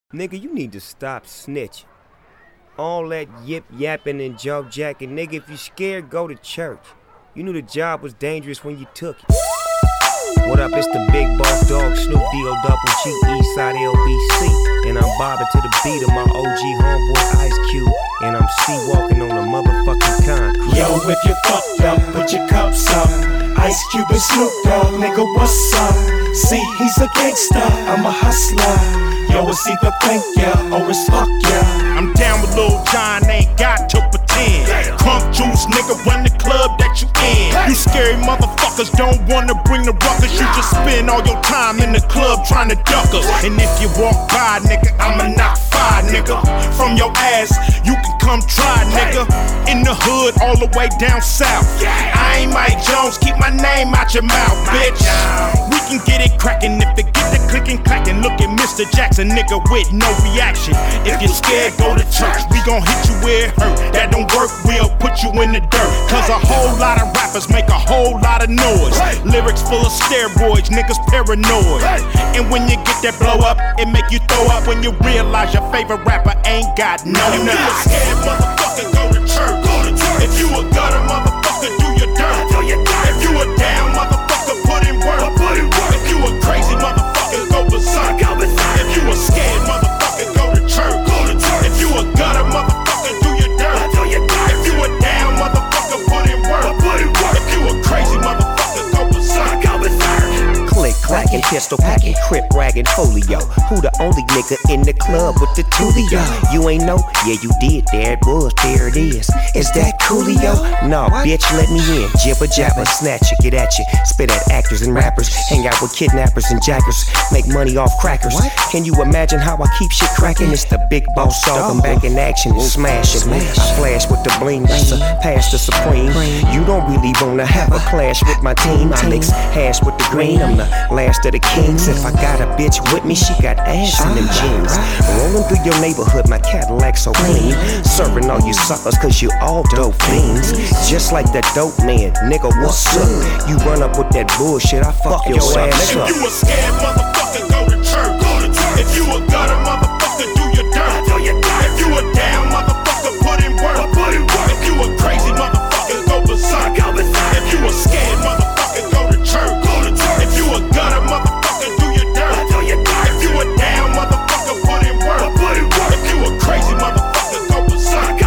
Nigga, you need to stop snitching. All that yip yapping and joke jacking. Nigga, if you scared, go to church. You knew the job was dangerous when you took it. What up, it's the big boss dog, Snoop D-O double G, Eastside LBC. And I'm bobbing to the beat of my OG homeboy Ice Cube. And I'm C-walking on the motherfucking concrete. Yo, if you fucked up, put your cups up. Ice Cube and Snoop Dogg, nigga, what's up? See, he's a gangster, I'm a hustler. Yo, it's either thank ya or it's fuck ya. I'm down with Lil Jon, ain't got to pretend. Crunk juice, nigga, run the club that you in. You scary motherfuckers don't wanna bring the ruckus. You just spend all your time in the club trying to duck us. And if you walk by, nigga, I'ma knock fire, nigga. From your ass, you can come try, nigga. In the hood, all the way down south. I ain't Mike Jones, keep my name out your mouth, bitch. We can get it crackin' if it get the clickin' clackin'. Look at Mr. Jackson, nigga, with no reaction. If you're scared, go to church. We gon' hit you where it hurt. That don't work, we'll put you in the dirt. Cause a whole lot of rappers make a whole lot of noise. Lyrics full of steroids, niggas paranoid. And when you get that blow up, it make you throw up when you realize your favorite rapper ain't got no nerve. If you a scared motherfucker, go to church. If you a gutter motherfucker, do your dirt. If you a down motherfucker, put in work. If you a crazy motherfucker, go berserk. If you a scared motherfucker, go to church. If you a gutter motherfucker, do your dirt. If you a down motherfucker, put in work. If you a crazy motherfucker, go berserk. Click, clacking, pistol packing, crip ragging, folio. Who the only nigga in the club with the Tulio? You ain't know? Yeah, you did. There it was, there it is. Is that Coolio? No, bitch, let me in. Jibber jabber, snatch it, get at you. Spit at actors and rappers. Hang out with kidnappers and jackers. Make money off crackers. Can you imagine how I keep shit cracking? It's the big boss dog. I'm back in action and smashing. I flash with the bling, that's a pass the supreme. You don't really wanna have a clash with my team. I mix hash with the green. I'm the last of the kings. If I got a bitch with me, she got ass in them jeans. Rolling through your neighborhood, my Cadillac so clean. Serving all you suckers cause you all dope fiends. Just like that dope man, nigga, what's up? You run up with that bullshit, I fuck your ass up. If you a scared motherfucker, go to church. If you a gutter motherfucker, do your dirt. If you a down motherfucker, put in work. If you a crazy motherfucker, go berserk. If you a scared motherfucker, go to church. If you a gutter motherfucker, do your dirt. If you a down motherfucker, put in work. If you a crazy motherfucker, go berserk.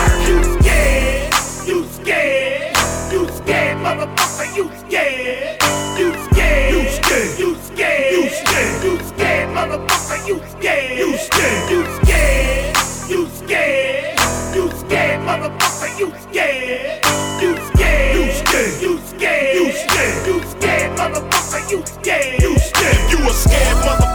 You scared, you scared, you scared motherfucker, you scared. You scared, you scared, you scared, you scared, you scared motherfucker, you scared. You scared, you scared, you scared, you scared motherfucker, you scared. You scared, you scared, you scared, you scared, you scared motherfucker, you scared. You scared, you a scared motherfucker.